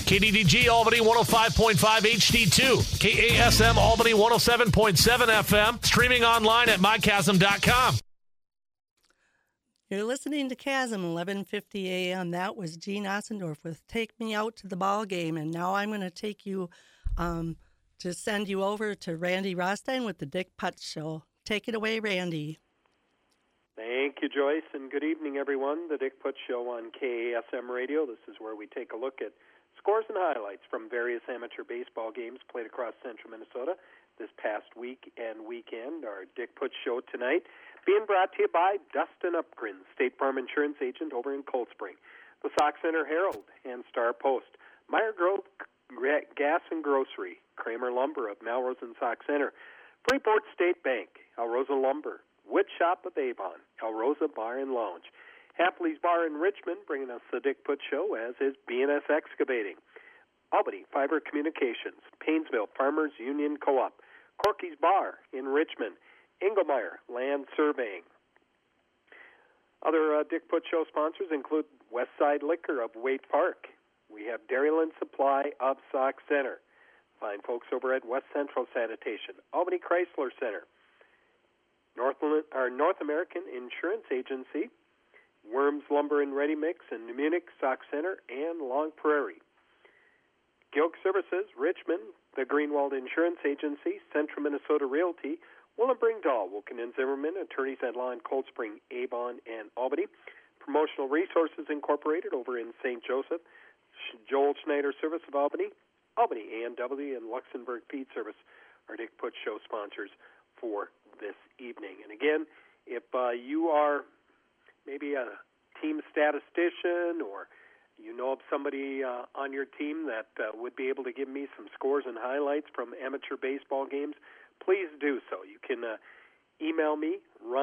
KDDG Albany 105.5 HD2. KASM Albany 107.7 FM. Streaming online at mychasm.com. You're listening to Chasm, 11:50 a.m. That was Gene Ossendorf with Take Me Out to the Ball Game. And now I'm going to take you to send you over to Randy Rostein with the Dick Putz Show. Take it away, Randy. Thank you, Joyce, and good evening, everyone. The Dick Putz Show on KASM Radio. This is where we take a look at scores and highlights from various amateur baseball games played across central Minnesota this past week and weekend. Our Dick Putz Show tonight being brought to you by Dustin Upgren, State Farm Insurance Agent over in Cold Spring, the Sauk Center Herald and Star Post, Meyer Grove Gas and Grocery, Kramer Lumber of Melrose and Sauk Center, Freeport State Bank, El Rosa Lumber, Wood Shop of Avon, El Rosa Bar and Lounge, Hapley's Bar in Richmond, bringing us the Dick Putz Show, as is B&S Excavating, Albany Fiber Communications, Painesville Farmers Union Co-op, Corky's Bar in Richmond, Engelmeyer Land Surveying. Other Dick Putz Show sponsors include Westside Liquor of Waite Park. We have Dairyland Supply of Sauk Center. Fine folks over at West Central Sanitation, Albany Chrysler Center, North American Insurance Agency, Worms Lumber and Ready Mix in New Munich, Sauk Center, and Long Prairie. Gilk Services, Richmond, the Greenwald Insurance Agency, Central Minnesota Realty, Willem Bringdahl, Wilken and Zimmerman, attorneys at law in Cold Spring, Avon, and Albany. Promotional Resources Incorporated over in St. Joseph, Joel Schneider Service of Albany, Albany A&W, and Luxembourg Feed Service are Dick Putz Show sponsors for this evening. And again, if you are maybe a team statistician or you know of somebody on your team that would be able to give me some scores and highlights from amateur baseball games, please do so. You can email me,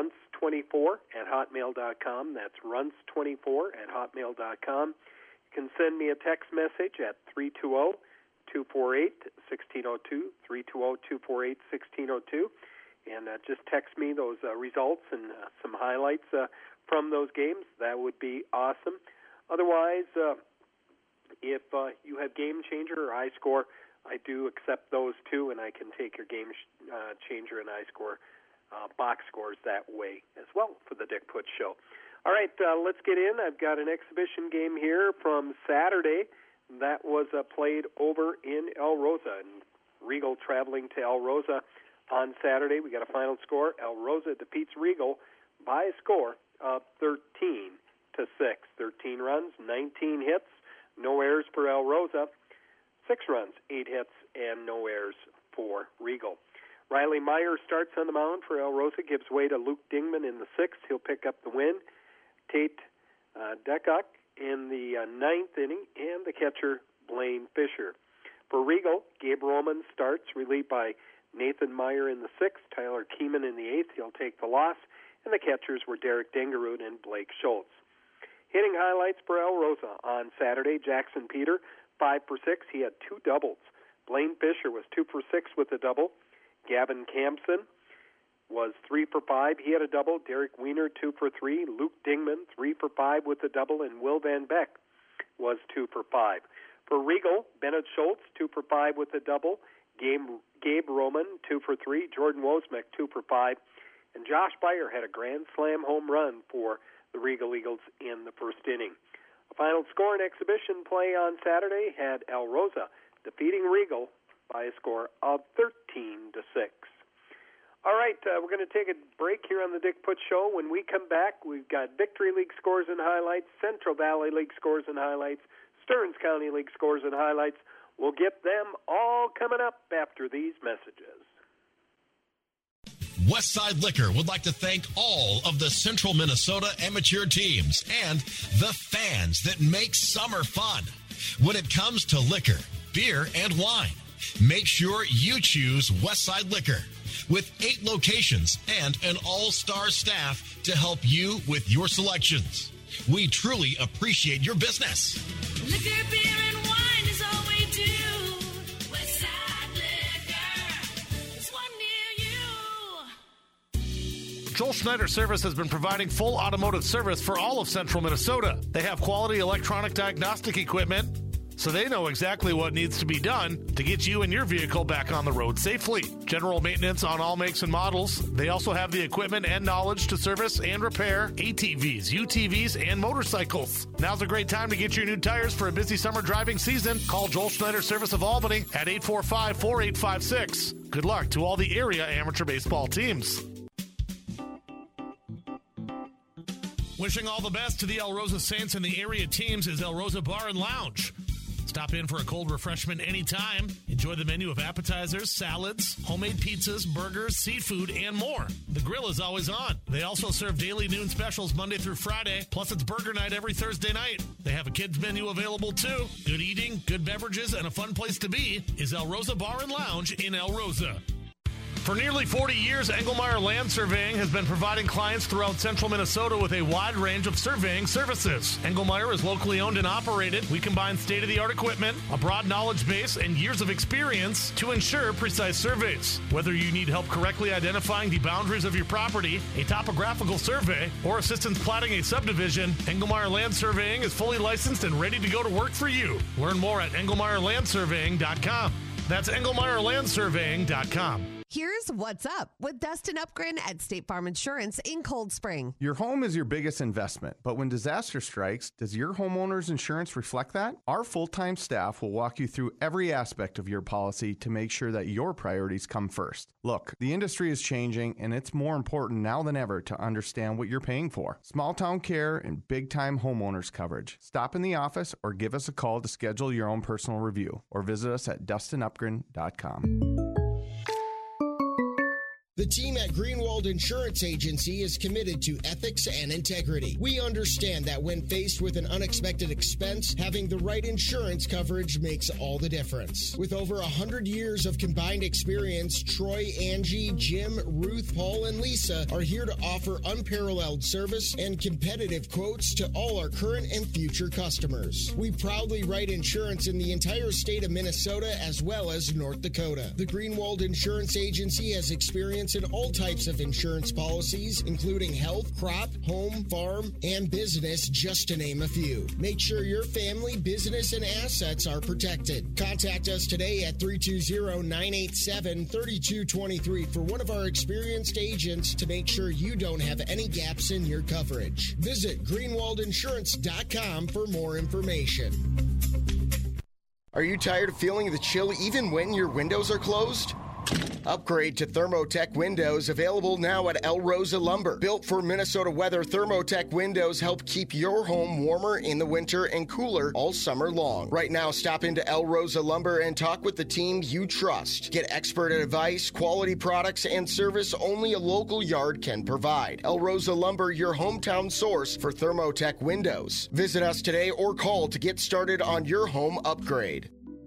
runts24@hotmail.com. That's runts24@hotmail.com. You can send me a text message at 320-248-1602, 320-248-1602, and just text me those results and some highlights from those games. That would be awesome. Otherwise, if you have Game Changer or iScore, I do accept those too, and I can take your Game Changer and iScore box scores that way as well for the Dick Putz Show. All right, let's get in. I've got an exhibition game here from Saturday that was played over in El Rosa, and Regal traveling to El Rosa on Saturday. We got a final score. El Rosa defeats Regal by a score of 13-6. 13 runs, 19 hits, no errors for El Rosa. 6 runs, 8 hits, and no errors for Regal. Riley Meyer starts on the mound for El Rosa, gives way to Luke Dingman in the 6th. He'll pick up the win. Tate Decock in the 9th inning, and the catcher, Blaine Fisher. For Regal, Gabe Roman starts, relieved by Nathan Meyer in the 6th, Tyler Keeman in the 8th. He'll take the loss, and the catchers were Derek Dengerud and Blake Schultz. Hitting highlights for El Rosa on Saturday, Jackson Peter, 5 for 6. He had 2 doubles. Blaine Fisher was 2 for 6 with a double. Gavin Campson was 3 for 5. He had a double. Derek Wiener, 2 for 3. Luke Dingman, 3 for 5 with a double. And Will Van Beck was 2 for 5. For Regal, Bennett Schultz, 2 for 5 with a double. Gabe Roman, 2 for 3. Jordan Wozmek, 2 for 5. And Josh Beyer had a grand slam home run for the Regal Eagles in the first inning. A final score in exhibition play on Saturday had El Rosa defeating Regal by a score of 13-6. All right, we're going to take a break here on the Dick Putz Show. When we come back, we've got Victory League scores and highlights, Central Valley League scores and highlights, Stearns County League scores and highlights. We'll get them all coming up after these messages. Westside Liquor would like to thank all of the Central Minnesota amateur teams and the fans that make summer fun. When it comes to liquor, beer, and wine, make sure you choose Westside Liquor. With 8 locations and an all-star staff to help you with your selections. We truly appreciate your business. Liquor, beer, and wine is all we do. Westside Liquor, there's one near you. Joel Schneider Service has been providing full automotive service for all of Central Minnesota. They have quality electronic diagnostic equipment, so they know exactly what needs to be done to get you and your vehicle back on the road safely. General maintenance on all makes and models. They also have the equipment and knowledge to service and repair ATVs, UTVs, and motorcycles. Now's a great time to get your new tires for a busy summer driving season. Call Joel Schneider Service of Albany at 845-4856. Good luck to all the area amateur baseball teams. Wishing all the best to the El Rosa Saints and the area teams is El Rosa Bar and Lounge. Stop in for a cold refreshment anytime. Enjoy the menu of appetizers, salads, homemade pizzas, burgers, seafood, and more. The grill is always on. They also serve daily noon specials Monday through Friday, plus it's burger night every Thursday night. They have a kids menu available too. Good eating, good beverages, and a fun place to be is El Rosa Bar and Lounge in El Rosa. For nearly 40 years, Engelmeyer Land Surveying has been providing clients throughout central Minnesota with a wide range of surveying services. Engelmeyer is locally owned and operated. We combine state-of-the-art equipment, a broad knowledge base, and years of experience to ensure precise surveys. Whether you need help correctly identifying the boundaries of your property, a topographical survey, or assistance platting a subdivision, Engelmeyer Land Surveying is fully licensed and ready to go to work for you. Learn more at engelmeyerlandsurveying.com. That's engelmeyerlandsurveying.com. Here's what's up with Dustin Upgren at State Farm Insurance in Cold Spring. Your home is your biggest investment, but when disaster strikes, does your homeowner's insurance reflect that? Our full-time staff will walk you through every aspect of your policy to make sure that your priorities come first. Look, the industry is changing, and it's more important now than ever to understand what you're paying for. Small-town care and big-time homeowners coverage. Stop in the office or give us a call to schedule your own personal review, or visit us at DustinUpgren.com. The team at Greenwald Insurance Agency is committed to ethics and integrity. We understand that when faced with an unexpected expense, having the right insurance coverage makes all the difference. With over 100 years of combined experience, Troy, Angie, Jim, Ruth, Paul, and Lisa are here to offer unparalleled service and competitive quotes to all our current and future customers. We proudly write insurance in the entire state of Minnesota as well as North Dakota. The Greenwald Insurance Agency has experience in all types of insurance policies, including health, crop, home, farm, and business, just to name a few. Make sure your family, business, and assets are protected. Contact us today at 320-987-3223 for one of our experienced agents to make sure you don't have any gaps in your coverage. Visit greenwaldinsurance.com for more information. Are you tired of feeling the chill even when your windows are closed? Upgrade to Thermotech windows, available now at El Rosa Lumber. Built for Minnesota weather, Thermotech windows help keep your home warmer in the winter and cooler all summer long. Right now, stop into El Rosa Lumber and talk with the team you trust. Get expert advice, quality products, and service only a local yard can provide. El Rosa Lumber, your hometown source for Thermotech windows. Visit us today or call to get started on your home upgrade.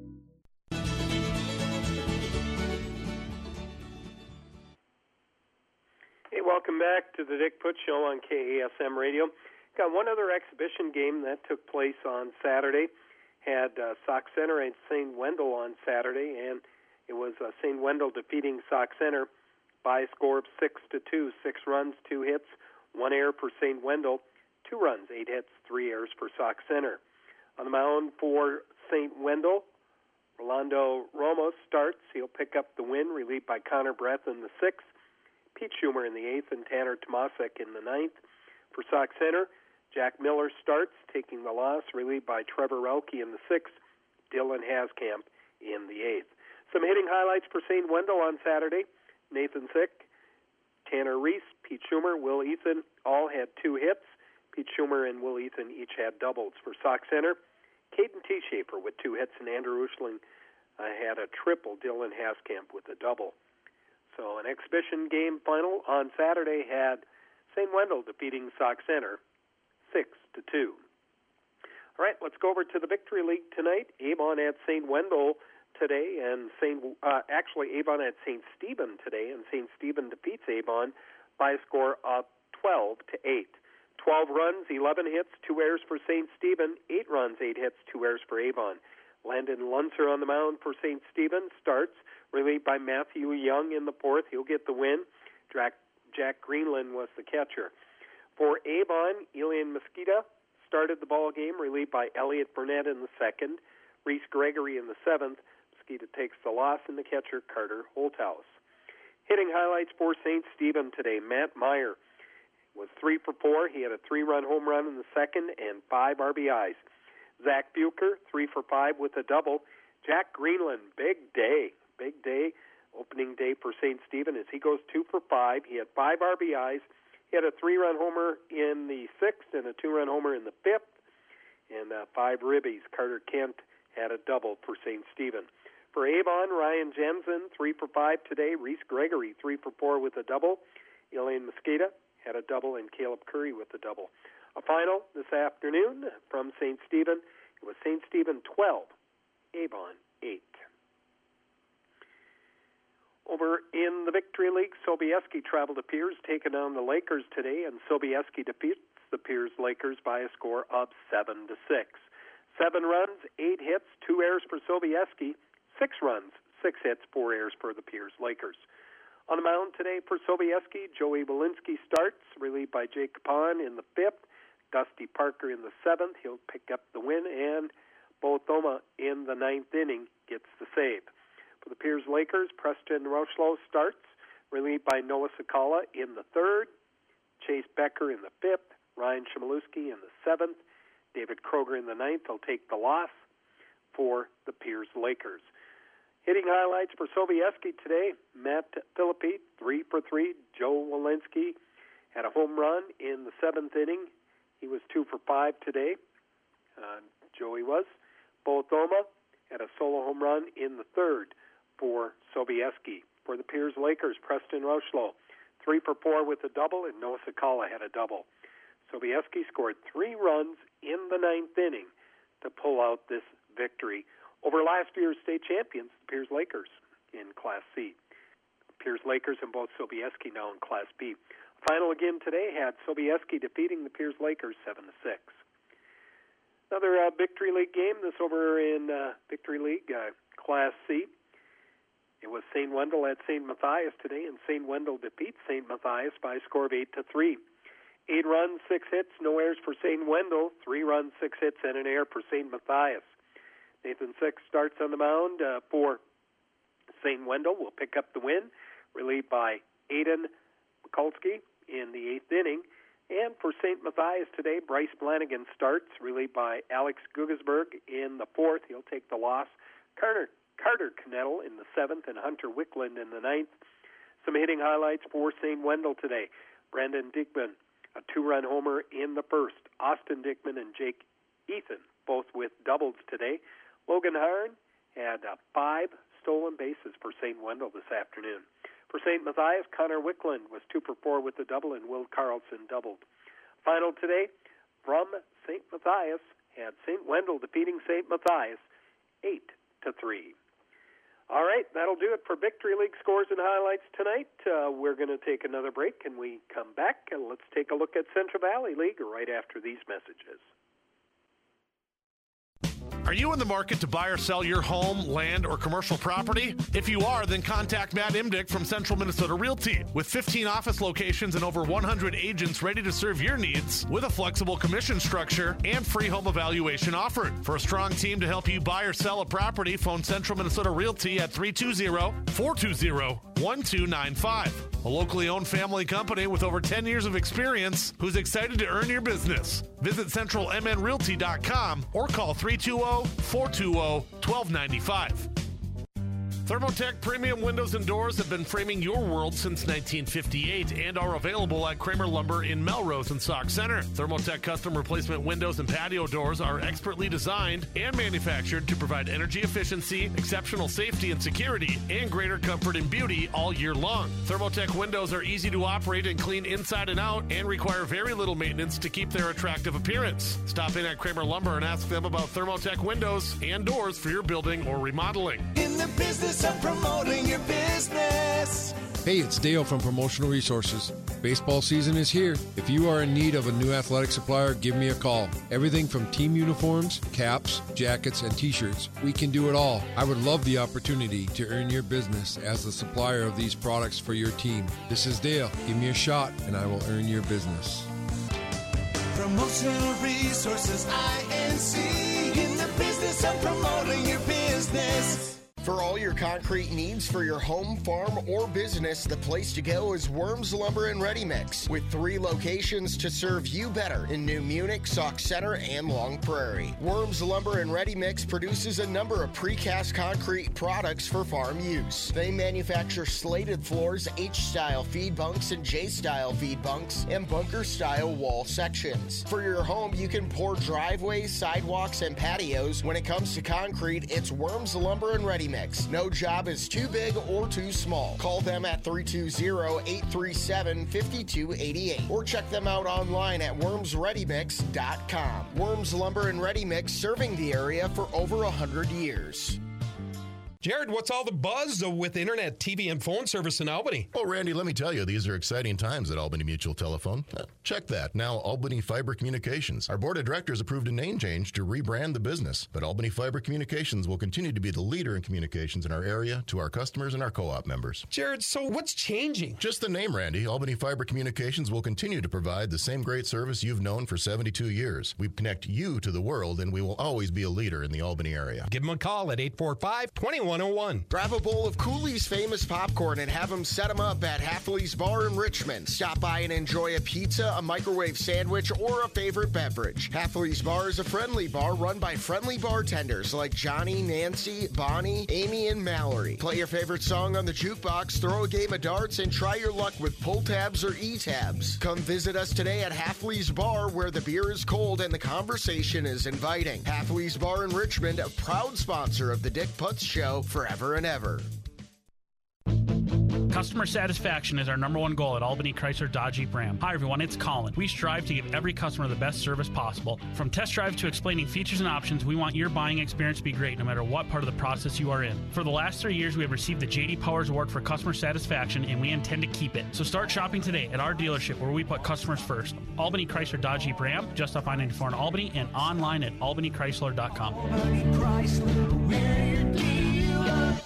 Hey, welcome back to the Dick Putz Show on KASM Radio. Got one other exhibition game that took place on Saturday. Had Sauk Center and St. Wendell on Saturday, and it was St. Wendell defeating Sauk Center by a score of 6-2. 6 runs, 2 hits, 1 error for St. Wendell, 2 runs, 8 hits, 3 errors for Sauk Center. On the mound for St. Wendell, Rolando Ramos starts. He'll pick up the win, relieved by Connor Breth in the 6th. Pete Schumer in the 8th and Tanner Tomasek in the 9th. For Sauk Center, Jack Miller starts, taking the loss, relieved by Trevor Rauke in the 6th, Dylan Haskamp in the 8th. Some hitting highlights for St. Wendell on Saturday. Nathan Sick, Tanner Reese, Pete Schumer, Will Ethan all had 2 hits. Pete Schumer and Will Ethan each had doubles. For Sauk Center, Caden T. Schaefer with 2 hits, and Andrew Ushling had a triple. Dylan Haskamp with a double. So an exhibition game final on Saturday had St. Wendell defeating Sauk Center 6-2. All right, let's go over to the Victory League tonight. Avon at St. Wendell today, and Avon at St. Stephen today, and St. Stephen defeats Avon by a score of 12-8. 12 runs, 11 hits, 2 errors for St. Stephen, 8 runs, 8 hits, 2 errors for Avon. Landon Lunzer on the mound for St. Stephen starts, relieved by Matthew Young in the 4th. He'll get the win. Jack Greenland was the catcher. For Avon, Elian Mosqueda started the ball game, relieved by Elliot Burnett in the 2nd. Reese Gregory in the 7th. Mosquito takes the loss, and the catcher, Carter Holthouse. Hitting highlights for St. Stephen today. Matt Meyer was 3 for 4. He had a 3-run home run in the 2nd and 5 RBIs. Zach Bucher, 3 for 5 with a double. Jack Greenland, big day, opening day for St. Stephen as he goes 2 for 5. He had 5 RBIs. He had a 3-run homer in the 6th and a 2-run homer in the 5th, and 5 ribbies. Carter Kent had a double for St. Stephen. For Avon, Ryan Jensen, 3 for 5 today. Reese Gregory, 3 for 4 with a double. Elaine Mosqueda had a double, and Caleb Curry with a double. A final this afternoon from St. Stephen. It was St. Stephen 12, Avon 8. Over in the Victory League, Sobieski traveled to Piers, taking on the Lakers today, and Sobieski defeats the Piers Lakers by a score of 7-6. 7 runs, 8 hits, 2 errors for Sobieski, 6 runs, 6 hits, 4 errors for the Piers Lakers. On the mound today for Sobieski, Joey Walensky starts, relieved by Jake Capon in the 5th. Dusty Parker in the 7th. He'll pick up the win, and Bo Thoma in the 9th inning gets the save. For the Piers Lakers, Preston Rochlow starts, relieved by Noah Sakala in the 3rd. Chase Becker in the 5th. Ryan Chmielewski in the 7th. David Kroger in the 9th. He'll take the loss for the Piers Lakers. Hitting highlights for Sobieski today, Matt Philippi, 3 for 3. Joe Walensky had a home run in the 7th inning. He was 2 for 5 today. Joey was. Bo Thoma had a solo home run in the 3rd for Sobieski. For the Piers Lakers, Preston Rochlow, 3 for 4 with a double, and Noah Sakala had a double. Sobieski scored 3 runs in the 9th inning to pull out this victory over last year's state champions, the Piers Lakers, in Class C. Piers Lakers and both Sobieski now in Class B. Final again today had Sobieski defeating the Piers Lakers 7-6. Another Victory League game, this over in Victory League Class C. It was St. Wendell at St. Matthias today, and St. Wendell defeats St. Matthias by a score of 8-3. 8 runs, 6 hits, no errors for St. Wendell. 3 runs, 6 hits, and an error for St. Matthias. Nathan Six starts on the mound for St. Wendell. Will pick up the win, relieved by Aiden Mikulski in the 8th inning. And for St. Matthias today, Bryce Flanagan starts, relieved by Alex Guggesberg in the 4th. He'll take the loss. Carter Knettle in the 7th and Hunter Wickland in the 9th. Some hitting highlights for St. Wendell today. Brandon Dickman, a 2-run homer in the 1st. Austin Dickman and Jake Ethan, both with doubles today. Logan Harn had 5 stolen bases for St. Wendell this afternoon. For St. Matthias, Connor Wickland was 2 for 4 with a double, and Will Carlson doubled. Final today from St. Matthias had St. Wendell defeating St. Matthias 8-3. All right, that'll do it for Victory League scores and highlights tonight. We're going to take another break, and we come back, and let's take a look at Central Valley League right after these messages. Are you in the market to buy or sell your home, land, or commercial property? If you are, then contact Matt Imdick from Central Minnesota Realty. With 15 office locations and over 100 agents ready to serve your needs with a flexible commission structure and free home evaluation offered. For a strong team to help you buy or sell a property, phone Central Minnesota Realty at 320-420-1295. A locally owned family company with over 10 years of experience who's excited to earn your business. Visit centralmnrealty.com or call 320-420-1295. Thermotech Premium Windows and Doors have been framing your world since 1958 and are available at Kramer Lumber in Melrose and Sauk Center. Thermotech custom replacement windows and patio doors are expertly designed and manufactured to provide energy efficiency, exceptional safety and security, and greater comfort and beauty all year long. Thermotech windows are easy to operate and clean inside and out and require very little maintenance to keep their attractive appearance. Stop in at Kramer Lumber and ask them about Thermotech windows and doors for your building or remodeling. In the business of promoting your business. Hey, it's Dale from Promotional Resources. Baseball season is here. If you are in need of a new athletic supplier, give me a call. Everything from team uniforms, caps, jackets, and t-shirts. We can do it all. I would love the opportunity to earn your business as the supplier of these products for your team. This is Dale. Give me a shot and I will earn your business. Promotional Resources, INC. In the business of promoting For all your concrete needs for your home, farm, or business, the place to go is Worms Lumber and Ready Mix, with 3 locations to serve you better in New Munich, Sauk Center, and Long Prairie. Worms Lumber and Ready Mix produces a number of precast concrete products for farm use. They manufacture slated floors, H-style feed bunks and J-style feed bunks, and bunker-style wall sections. For your home, you can pour driveways, sidewalks, and patios. When it comes to concrete, it's Worms Lumber and Ready Mix. No job is too big or too small. Call them at 320-837-5288 or check them out online at wormsreadymix.com. Worms Lumber and Ready Mix, serving the area for over 100 years. Jared, what's all the buzz with internet, TV, and phone service in Albany? Oh, Randy, let me tell you, these are exciting times at Albany Mutual Telephone. Check that. Now, Albany Fiber Communications. Our board of directors approved a name change to rebrand the business, but Albany Fiber Communications will continue to be the leader in communications in our area to our customers and our co-op members. Jared, so what's changing? Just the name, Randy. Albany Fiber Communications will continue to provide the same great service you've known for 72 years. We connect you to the world, and we will always be a leader in the Albany area. Give them a call at 845-2101. Grab a bowl of Cooley's famous popcorn and have them set them up at Halfley's Bar in Richmond. Stop by and enjoy a pizza, a microwave sandwich, or a favorite beverage. Halfley's Bar is a friendly bar run by friendly bartenders like Johnny, Nancy, Bonnie, Amy, and Mallory. Play your favorite song on the jukebox, throw a game of darts, and try your luck with pull tabs or e-tabs. Come visit us today at Halfley's Bar, where the beer is cold and the conversation is inviting. Halfley's Bar in Richmond, a proud sponsor of the Dick Putz Show forever and ever. Customer satisfaction is our number one goal at Albany Chrysler Dodge Jeep Ram. Hi everyone, it's Colin. We strive to give every customer the best service possible. From test drive to explaining features and options, we want your buying experience to be great no matter what part of the process you are in. For the last 3 years, we have received the J.D. Powers Award for customer satisfaction, and we intend to keep it. So start shopping today at our dealership where we put customers first. Albany Chrysler Dodge Jeep Ram, just off I-94 in Albany, and online at albanychrysler.com. Albany Chrysler, we're your dealer.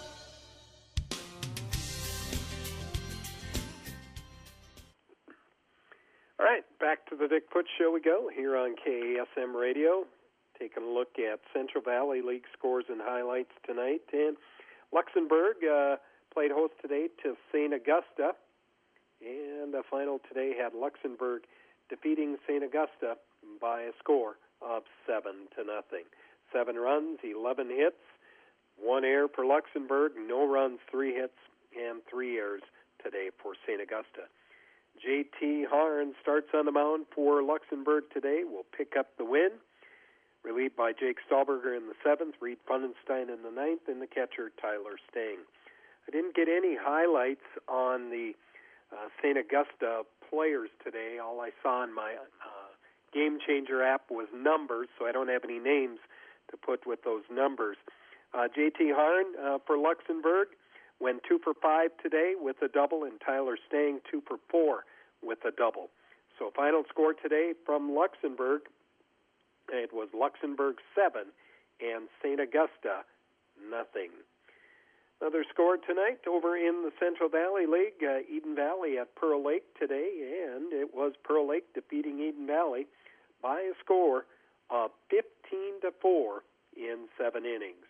All right, back to the Dick Putz Show we go here on KASM Radio. Taking a look at Central Valley League scores and highlights tonight. And Luxembourg played host today to St. Augusta. And the final today had Luxembourg defeating St. Augusta by a score of 7-0. 7 runs, 11 hits, 1 error for Luxembourg, no runs, 3 hits, and 3 errors today for St. Augusta. J.T. Harn starts on the mound for Luxembourg today. Will pick up the win. Relieved by Jake Stahlberger in the 7th, Reed Fundenstein in the 9th, and the catcher Tyler Stang. I didn't get any highlights on the St. Augusta players today. All I saw in my Game Changer app was numbers, so I don't have any names to put with those numbers. J.T. Harn for Luxembourg went 2 for 5 today with a double, and Tyler Stang 2 for 4 with a double. So final score today from Luxembourg, it was Luxembourg 7 and St. Augusta 0. Another score tonight over in the Central Valley League, Eden Valley at Pearl Lake today, and it was Pearl Lake defeating Eden Valley by a score of 15-4 in 7 innings.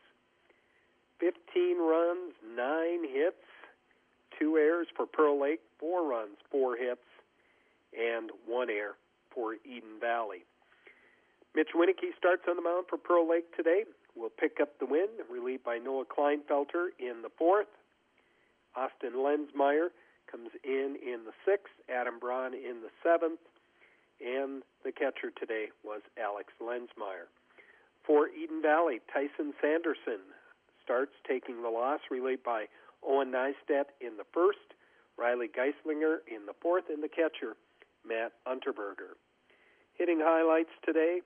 15 runs, 9 hits, 2 errors for Pearl Lake, 4 runs, 4 hits, and 1 error for Eden Valley. Mitch Winicky starts on the mound for Pearl Lake today. Will pick up the win, relieved by Noah Kleinfelter in the 4th. Austin Lensmeyer comes in the 6th, Adam Braun in the 7th, and the catcher today was Alex Lensmeyer. For Eden Valley, Tyson Sanderson starts taking the loss, relieved by Owen Neistat in the 1st, Riley Geislinger in the 4th, and the catcher, Matt Unterberger. Hitting highlights today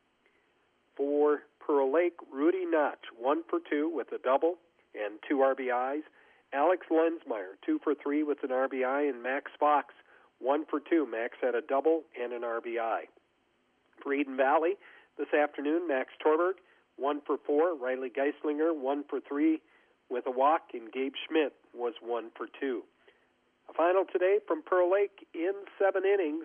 for Pearl Lake, Rudy Notch, 1 for 2 with a double and 2 RBIs. Alex Lensmeyer, 2 for 3 with an RBI, and Max Fox, 1 for 2. Max had a double and an RBI. For Eden Valley, this afternoon, Max Torberg, 1 for 4. Riley Geislinger, 1 for 3 with a walk, and Gabe Schmidt was 1 for 2. A final today from Pearl Lake in 7 innings.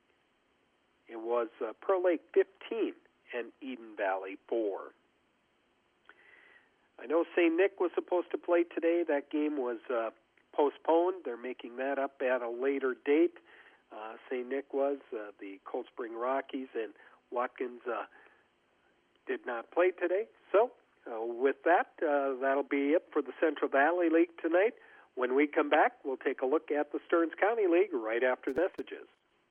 It was Pearl Lake 15 and Eden Valley 4. I know St. Nick was supposed to play today. That game was postponed. They're making that up at a later date. St. Nick was. The Cold Spring Rockies and Watkins did not play today. So with that, that'll be it for the Central Valley League tonight. When we come back, we'll take a look at the Stearns County League right after messages.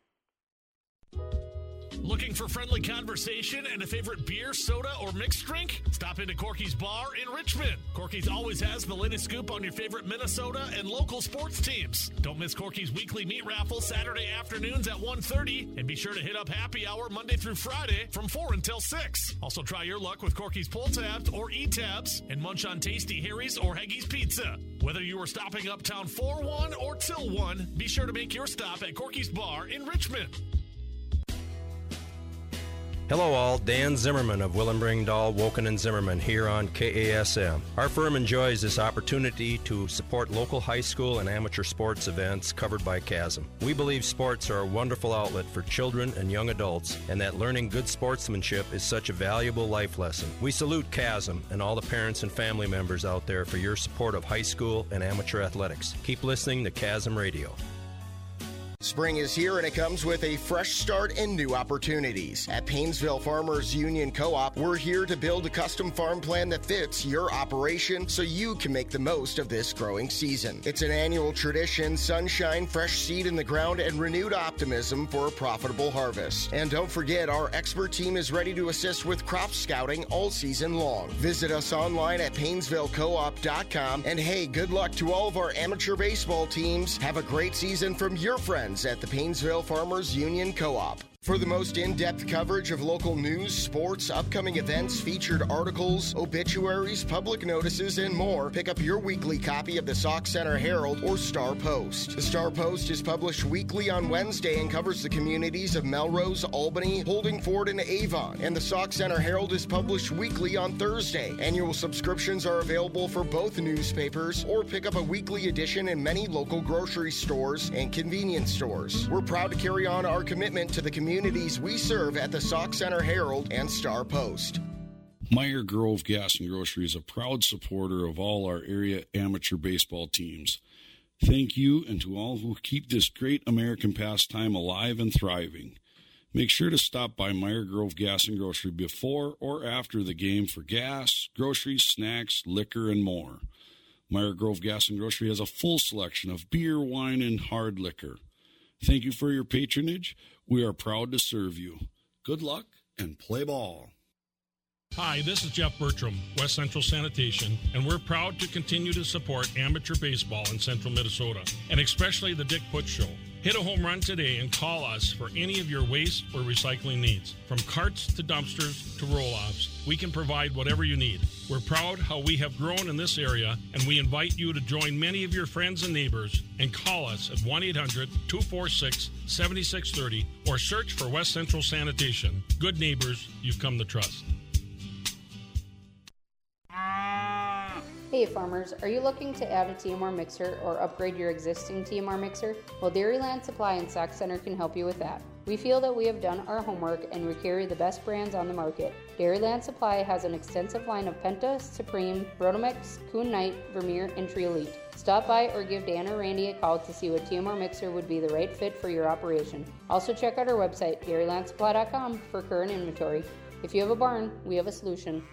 Looking for friendly conversation and a favorite beer, soda, or mixed drink? Stop into Corky's Bar in Richmond. Corky's always has the latest scoop on your favorite Minnesota and local sports teams. Don't miss Corky's weekly meat raffle Saturday afternoons at 1:30, and be sure to hit up happy hour Monday through Friday from 4 until 6. Also try your luck with Corky's Pull Tabs or E-Tabs and munch on tasty Harry's or Haggie's Pizza. Whether you are stopping uptown for one or till one, be sure to make your stop at Corky's Bar in Richmond. Hello all, Dan Zimmerman of Willem Dahl, Woken and Zimmerman here on KASM. Our firm enjoys this opportunity to support local high school and amateur sports events covered by CASM. We believe sports are a wonderful outlet for children and young adults, and that learning good sportsmanship is such a valuable life lesson. We salute CASM and all the parents and family members out there for your support of high school and amateur athletics. Keep listening to CASM Radio. Spring is here and it comes with a fresh start and new opportunities. At Painesville Farmers Union Co-op, we're here to build a custom farm plan that fits your operation so you can make the most of this growing season. It's an annual tradition, sunshine, fresh seed in the ground, and renewed optimism for a profitable harvest. And don't forget, our expert team is ready to assist with crop scouting all season long. Visit us online at PainesvilleCoop.com, and hey, good luck to all of our amateur baseball teams. Have a great season from your friends at the Painesville Farmers Union Co-op. For the most in-depth coverage of local news, sports, upcoming events, featured articles, obituaries, public notices, and more, pick up your weekly copy of the Sauk Center Herald or Star Post. The Star Post is published weekly on Wednesday and covers the communities of Melrose, Albany, Holdingford, and Avon. And the Sauk Center Herald is published weekly on Thursday. Annual subscriptions are available for both newspapers, or pick up a weekly edition in many local grocery stores and convenience stores. We're proud to carry on our commitment to the communities we serve at the Sauk Center Herald and Star Post. Meyer Grove Gas and Grocery is a proud supporter of all our area amateur baseball teams. Thank you, and to all who keep this great American pastime alive and thriving. Make sure to stop by Meyer Grove Gas and Grocery before or after the game for gas, groceries, snacks, liquor, and more. Meyer Grove Gas and Grocery has a full selection of beer, wine, and hard liquor. Thank you for your patronage. We are proud to serve you. Good luck and play ball. Hi, this is Jeff Bertram, West Central Sanitation, and we're proud to continue to support amateur baseball in central Minnesota, and especially the Dick Putz Show. Hit a home run today and call us for any of your waste or recycling needs. From carts to dumpsters to roll-offs, we can provide whatever you need. We're proud how we have grown in this area, and we invite you to join many of your friends and neighbors and call us at 1-800-246-7630 or search for West Central Sanitation. Good neighbors you've come to trust. Hey farmers, are you looking to add a TMR mixer or upgrade your existing TMR mixer? Well, Dairyland Supply in Sauk Center can help you with that. We feel that we have done our homework and we carry the best brands on the market. Dairyland Supply has an extensive line of Penta, Supreme, Rotomix, Kuhn Knight, Vermeer, and Tree Elite. Stop by or give Dan or Randy a call to see what TMR mixer would be the right fit for your operation. Also check out our website, dairylandsupply.com, for current inventory. If you have a barn, we have a solution.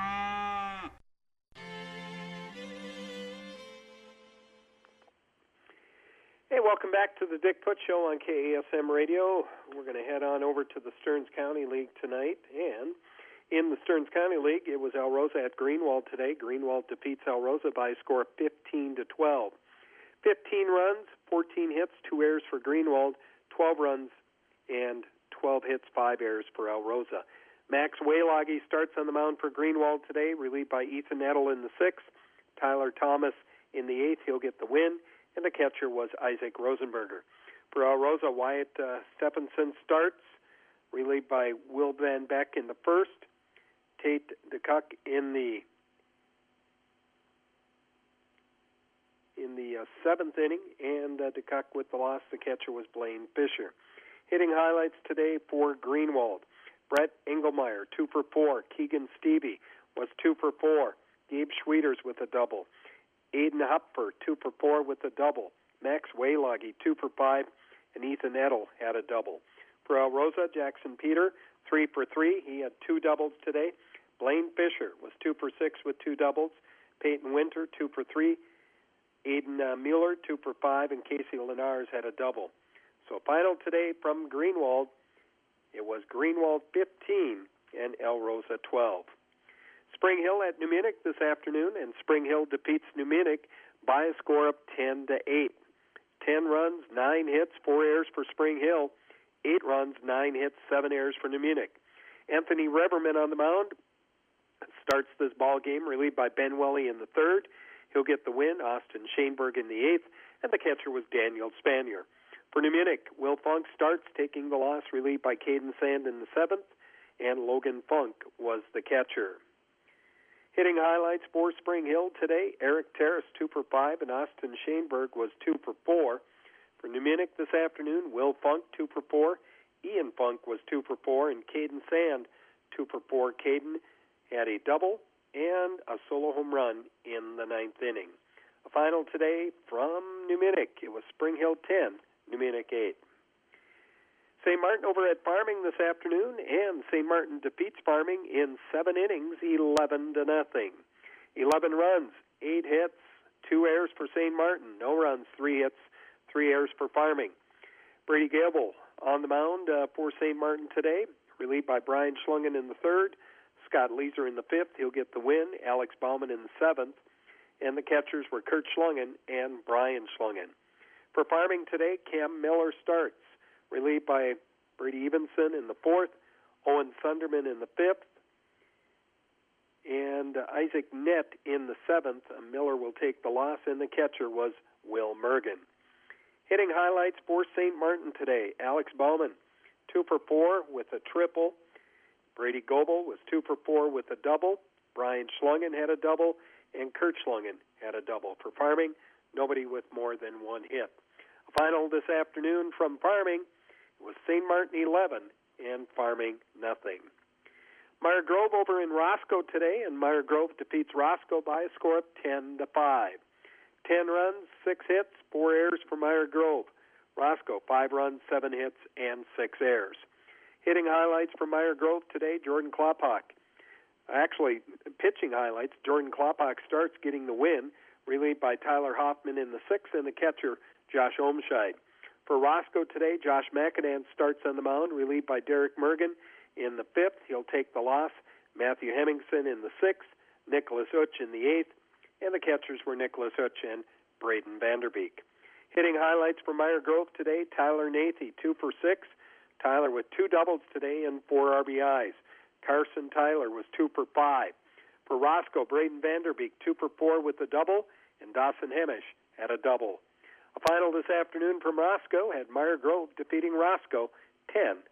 Hey, welcome back to the Dick Putz Show on KASM Radio. We're going to head on over to the Stearns County League tonight. And in the Stearns County League, it was Alrosa at Greenwald today. Greenwald defeats Alrosa by a score of 15-12. 15 runs, 14 hits, 2 errors for Greenwald, 12 runs, and 12 hits, 5 errors for Alrosa. Max Wayloggy starts on the mound for Greenwald today, relieved by Ethan Nettle in the 6th. Tyler Thomas in the 8th. He'll get the win. And the catcher was Isaac Rosenberger. For Alrosa, Wyatt Stephenson starts, relieved by Will Van Beck in the 1st. Tate DeCuck in the 7th inning, and DeCuck with the loss. The catcher was Blaine Fisher. Hitting highlights today for Greenwald. Brett Engelmeyer, 2 for 4. Keegan Stevie was 2 for 4. Gabe Schwieters with a double. Aiden Hupfer, 2 for 4 with a double. Max Wayloggy, 2 for 5, and Ethan Edel had a double. For El Rosa, Jackson Peter, 3 for 3. He had 2 doubles today. Blaine Fisher was 2 for 6 with 2 doubles. Peyton Winter, 2 for 3. Aiden Mueller, 2 for 5, and Casey Lenars had a double. So final today from Greenwald, it was Greenwald 15 and El Rosa 12. Spring Hill at New Munich this afternoon, and Spring Hill defeats New Munich by a score of 10-8. 10 runs, 9 hits, 4 errors for Spring Hill. 8 runs, 9 hits, 7 errors for New Munich. Anthony Reverman on the mound starts this ball game, relieved by Ben Welly in the third. He'll get the win. Austin Shaneberg in the eighth, and the catcher was Daniel Spanier. For New Munich, Will Funk starts, taking the loss, relieved by Caden Sand in the seventh, and Logan Funk was the catcher. Hitting highlights for Spring Hill today, Eric Terrace, 2 for 5, and Austin Shaneberg was 2 for 4. For New Munich this afternoon, Will Funk, 2 for 4. Ian Funk was 2 for 4, and Caden Sand, 2 for 4. Caden had a double and a solo home run in the ninth inning. A final today from New Munich. It was Spring Hill 10, New Munich 8. St. Martin over at Farming this afternoon, and St. Martin defeats Farming in 7 innings, 11-0. 11 runs, 8 hits, 2 errors for St. Martin. No runs, 3 hits, 3 errors for Farming. Brady Gable on the mound for St. Martin today, relieved by Brian Schlungen in the third. Scott Leeser in the fifth. He'll get the win. Alex Bauman in the seventh. And the catchers were Kurt Schlungen and Brian Schlungen. For Farming today, Cam Miller starts, relieved by Brady Evenson in the fourth, Owen Sunderman in the fifth, and Isaac Nett in the seventh. Miller will take the loss, and the catcher was Will Mergen. Hitting highlights for St. Martin today, Alex Bauman, 2 for 4 with a triple. Brady Goebel was 2 for 4 with a double. Brian Schlungen had a double, and Kurt Schlungen had a double. For Farming, nobody with more than 1 hit. A final this afternoon from Farming was St. Martin 11 and Farming nothing. Meyer Grove over in Roscoe today, and Meyer Grove defeats Roscoe by a score of 10-5. 10 runs, 6 hits, 4 errors for Meyer Grove. Roscoe, 5 runs, 7 hits, and 6 errors. Hitting highlights for Meyer Grove today, Jordan Klopak. Actually, pitching highlights, Jordan Klopak starts, getting the win, relieved by Tyler Hoffman in the sixth, and the catcher, Josh Omscheid. For Roscoe today, Josh McAdam starts on the mound, relieved by Derek Mergen in the fifth. He'll take the loss. Matthew Hemmingson in the sixth, Nicholas Utsch in the eighth, and the catchers were Nicholas Utsch and Braden Vanderbeek. Hitting highlights for Meyer Grove today, Tyler Nathy, 2 for 6. Tyler with 2 doubles today and 4 RBIs. Carson Tyler was 2 for 5. For Roscoe, Braden Vanderbeek, 2 for 4 with a double, and Dawson Hemish had a double. A final this afternoon from Roscoe had Meyer Grove defeating Roscoe 10-5.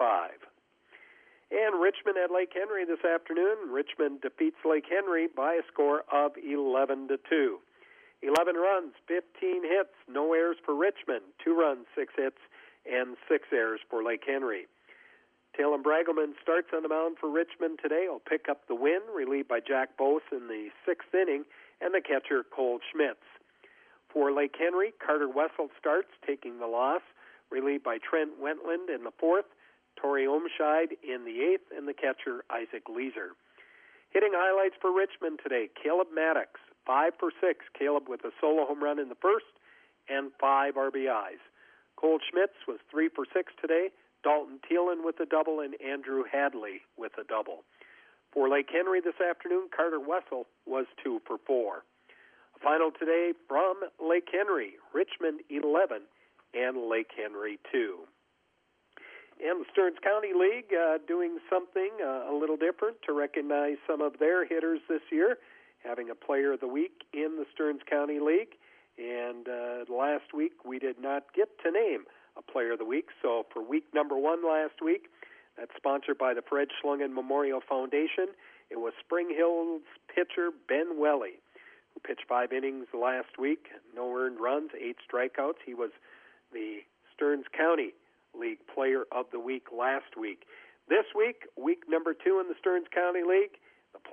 And Richmond at Lake Henry this afternoon. Richmond defeats Lake Henry by a score of 11-2. 11 runs, 15 hits, no errors for Richmond. 2 runs, 6 hits, and 6 errors for Lake Henry. Talon Bragelman starts on the mound for Richmond today. He'll pick up the win, relieved by Jack Bose in the 6th inning, and the catcher, Cole Schmitz. For Lake Henry, Carter Wessel starts, taking the loss, relieved by Trent Wentland in the 4th, Torrey Omscheid in the 8th, and the catcher, Isaac Leeser. Hitting highlights for Richmond today, Caleb Maddox, 5 for 6. Caleb with a solo home run in the first and 5 RBIs. Cole Schmitz was 3 for 6 today. Dalton Thielen with a double, and Andrew Hadley with a double. For Lake Henry this afternoon, Carter Wessel was 2 for 4. A final today from Lake Henry, Richmond 11 and Lake Henry 2. And the Stearns County League doing something a little different to recognize some of their hitters this year, having a Player of the Week in the Stearns County League. And last week we did not get to name a Player of the Week. So for week number 1 last week, that's sponsored by the Fred Schlungen Memorial Foundation, it was Spring Hill's pitcher Ben Welly, who pitched 5 innings last week, no earned runs, 8 strikeouts. He was the Stearns County League Player of the Week last week. This week, week number 2 in the Stearns County League, the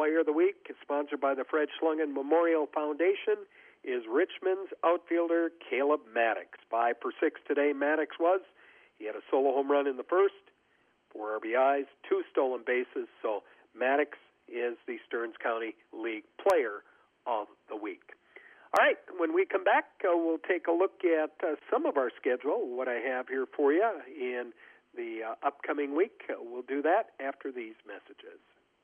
Player of the Week, sponsored by the Fred Schlungen Memorial Foundation, is Richmond's outfielder Caleb Maddox. 5 for 6 today, Maddox was. He had a solo home run in the first, 4 RBIs, 2 stolen bases. So Maddox is the Stearns County League Player of the Week. All right, when we come back, we'll take a look at some of our schedule, what I have here for you in the upcoming week. We'll do that after these messages.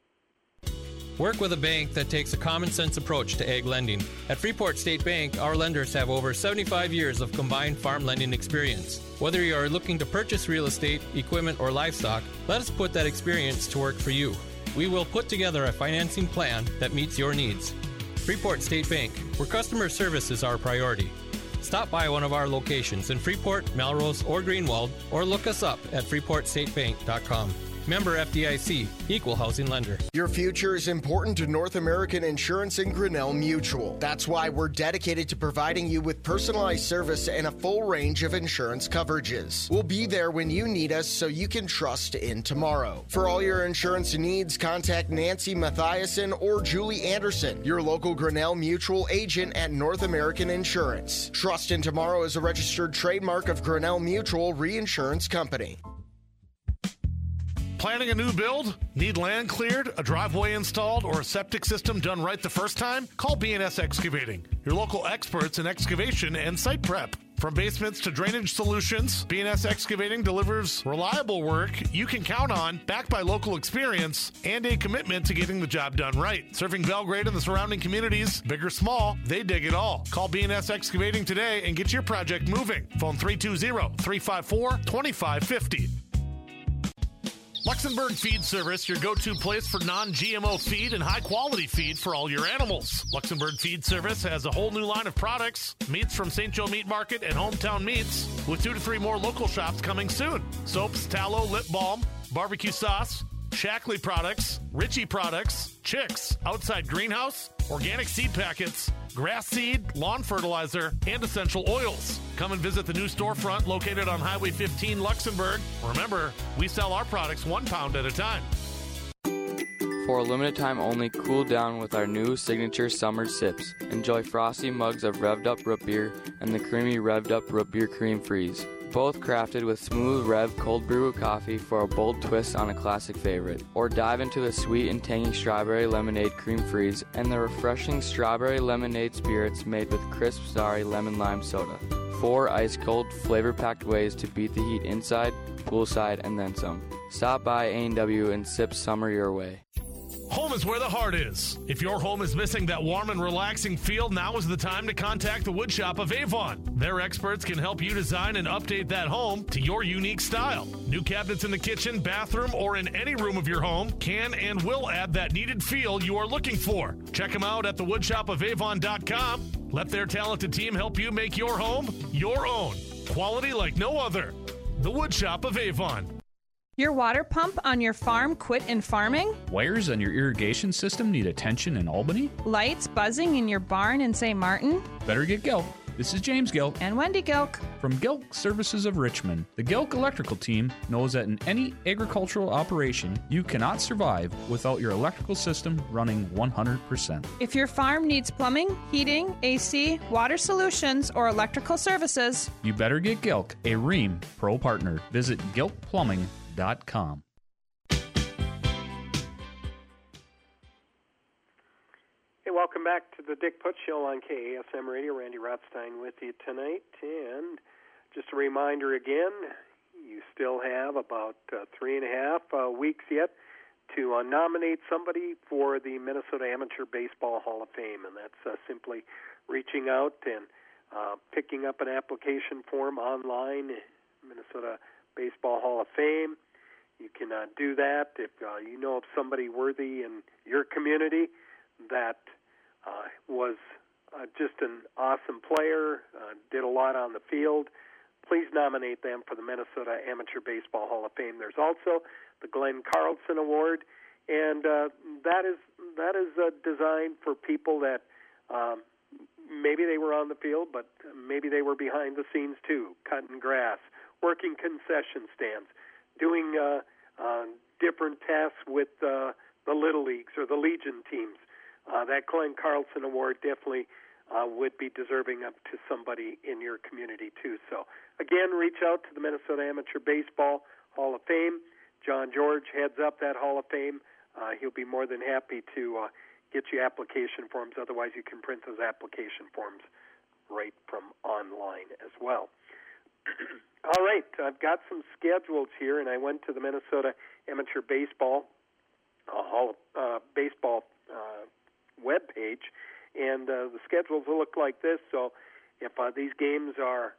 Work with a bank that takes a common-sense approach to ag lending. At Freeport State Bank, our lenders have over 75 years of combined farm lending experience. Whether you are looking to purchase real estate, equipment, or livestock, let us put that experience to work for you. We will put together a financing plan that meets your needs. Freeport State Bank, where customer service is our priority. Stop by one of our locations in Freeport, Melrose, or Greenwald, or look us up at freeportstatebank.com. Member FDIC, Equal Housing Lender. Your future is important to North American Insurance and Grinnell Mutual. That's why we're dedicated to providing you with personalized service and a full range of insurance coverages. We'll be there when you need us so you can trust in tomorrow. For all your insurance needs, contact Nancy Mathiasen or Julie Anderson, your local Grinnell Mutual agent at North American Insurance. Trust in Tomorrow is a registered trademark of Grinnell Mutual Reinsurance Company. Planning a new build? Need land cleared, a driveway installed, or a septic system done right the first time? Call B&S Excavating, your local experts in excavation and site prep. From basements to drainage solutions, B&S Excavating delivers reliable work you can count on, backed by local experience and a commitment to getting the job done right. Serving Belgrade and the surrounding communities, big or small, they dig it all. Call B&S Excavating today and get your project moving. Phone 320-354-2550. Luxembourg Feed Service, your go-to place for non-GMO feed and high-quality feed for all your animals. Luxembourg Feed Service has a whole new line of products, meats from St. Joe Meat Market and Hometown Meats, with 2 to 3 more local shops coming soon. Soaps, tallow, lip balm, barbecue sauce, Shackley products, Ritchie products, Chicks, Outside Greenhouse, organic seed packets, grass seed, lawn fertilizer, and essential oils. Come and visit the new storefront located on Highway 15, Luxembourg. Remember, we sell our products 1 pound at a time. For a limited time only, cool down with our new signature summer sips. Enjoy frosty mugs of Rev'd Up Root Beer and the creamy Rev'd Up Root Beer Cream Freeze. Both crafted with smooth Rev cold brew coffee for a bold twist on a classic favorite. Or dive into the sweet and tangy strawberry lemonade cream freeze and the refreshing strawberry lemonade spirits made with crisp sorry lemon lime soda. 4 ice-cold, flavor-packed ways to beat the heat inside, poolside, and then some. Stop by A&W and sip summer your way. Home is where the heart is. If your home is missing that warm and relaxing feel, now is the time to contact the Wood Shop of Avon. Their experts can help you design and update that home to your unique style. New cabinets in the kitchen, bathroom, or in any room of your home can and will add that needed feel you are looking for. Check them out at thewoodshopofavon.com. Let their talented team help you make your home your own. Quality like no other. The Wood Shop of Avon. Your water pump on your farm quit in farming? Wires on your irrigation system need attention in Albany? Lights buzzing in your barn in St. Martin? Better get Gilk. This is James Gilk. And Wendy Gilk. From Gilk Services of Richmond. The Gilk electrical team knows that in any agricultural operation, you cannot survive without your electrical system running 100%. If your farm needs plumbing, heating, AC, water solutions, or electrical services, you better get Gilk, a Rheem Pro partner. Visit gilkplumbing.com. Hey, welcome back to the Dick Putz Show on KASM Radio. Randy Rothstein with you tonight. And just a reminder again, you still have about 3.5 weeks yet to nominate somebody for the Minnesota Amateur Baseball Hall of Fame. And that's simply reaching out and picking up an application form online, Minnesota Baseball Hall of Fame. You can do that if you know of somebody worthy in your community that was just an awesome player, did a lot on the field. Please nominate them for the Minnesota Amateur Baseball Hall of Fame. There's also the Glenn Carlson Award, and that is designed for people that maybe they were on the field, but maybe they were behind the scenes too, cutting grass, working concession stands, doing different tasks with the the Little Leagues or the Legion teams. That Glenn Carlson Award definitely would be deserving up to somebody in your community, too. So, again, reach out to the Minnesota Amateur Baseball Hall of Fame. John George heads up that Hall of Fame. He'll be more than happy to get you application forms. Otherwise, you can print those application forms right from online as well. All right, I've got some schedules here, and I went to the Minnesota Amateur Baseball Hall of Baseball webpage, and the schedules will look like this. So if these games are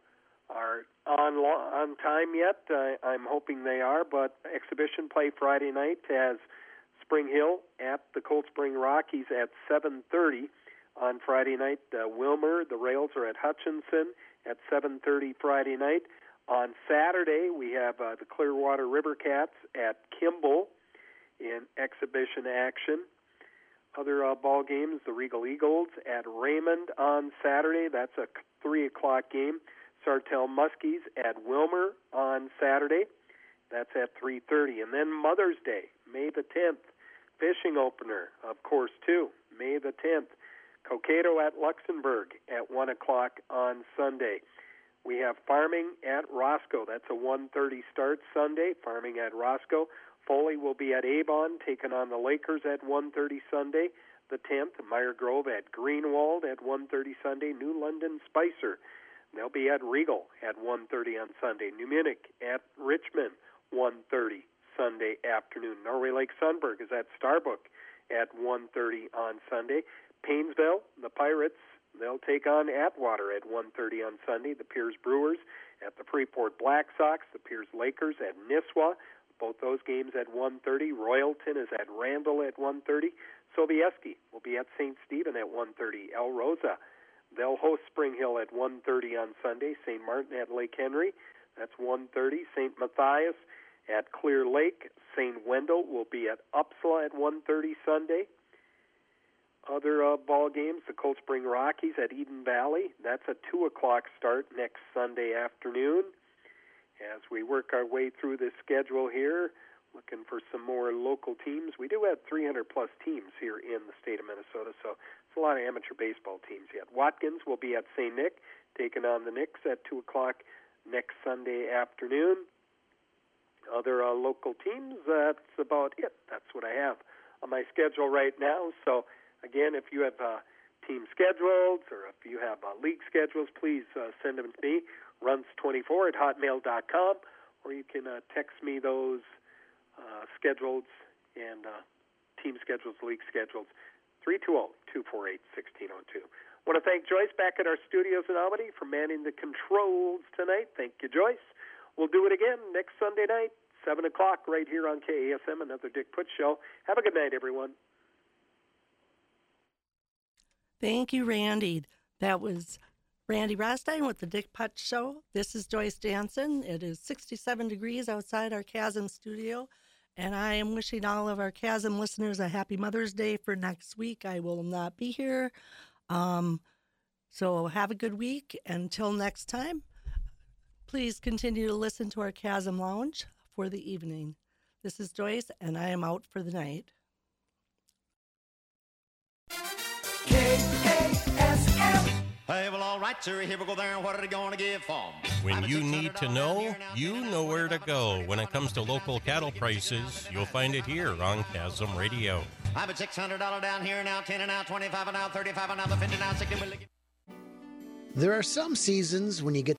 on time yet, I'm hoping they are, but exhibition play Friday night has Spring Hill at the Cold Spring Rockies at 7:30 on Friday night. Wilmer, the Rails are at Hutchinson at 7:30 Friday night. On Saturday, we have the Clearwater River Cats at Kimball in exhibition action. Other ball games, the Regal Eagles at Raymond on Saturday. That's a 3 o'clock game. Sartell Muskies at Wilmer on Saturday. That's at 3:30. And then Mother's Day, May the 10th. Fishing opener, of course, too, May the 10th. Cokato at Luxembourg at 1 o'clock on Sunday. We have Farming at Roscoe. That's a 1:30 start Sunday, Farming at Roscoe. Foley will be at Avon, taking on the Lakers at 1:30 Sunday, the 10th. Meyer Grove at Greenwald at 1:30 Sunday. New London Spicer, they'll be at Regal at 1:30 on Sunday. New Munich at Richmond, 1:30 Sunday afternoon. Norway Lake Sunburg is at Starbuck at 1:30 on Sunday. Painesville, the Pirates, they'll take on Atwater at 1:30 on Sunday. The Piers Brewers at the Freeport Black Sox. The Piers Lakers at Nisswa. Both those games at 1:30. Royalton is at Randall at 1:30. Sobieski will be at St. Stephen at 1:30. El Rosa, they'll host Spring Hill at 1:30 on Sunday. St. Martin at Lake Henry, that's 1:30. St. Matthias at Clear Lake. St. Wendell will be at Upsala at 1:30 Sunday. Other ball games, the Cold Spring Rockies at Eden Valley. That's a 2 o'clock start next Sunday afternoon. As we work our way through this schedule here, looking for some more local teams. We do have 300-plus teams here in the state of Minnesota, so it's a lot of amateur baseball teams yet. Watkins will be at St. Nick, taking on the Knicks at 2 o'clock next Sunday afternoon. Other local teams, that's about it. That's what I have on my schedule right now. So, again, if you have team schedules or if you have league schedules, please send them to me, runs24@hotmail.com, or you can text me those schedules and team schedules, league schedules, 320-248-1602. I want to thank Joyce back at our studios in Albany for manning the controls tonight. Thank you, Joyce. We'll do it again next Sunday night, 7 o'clock, right here on KASM, another Dick Putz Show. Have a good night, everyone. Thank you, Randy. That was Randy Rostein with the Dick Putz Show. This is Joyce Danson. It is 67 degrees outside our Chasm studio, and I am wishing all of our Chasm listeners a happy Mother's Day for next week. I will not be here, so have a good week. Until next time, please continue to listen to our Chasm Lounge for the evening. This is Joyce, and I am out for the night. KASM. Hey, well, all right, sir, here we go there. What are they going to give for 'em? When you need to know, you know where to go. When it comes to local cattle prices, you'll find it here on Chasm Radio. I have a $600 down here now, 10 and now, 25 and now, 35 and now, 50 now, 60. There are some seasons when you get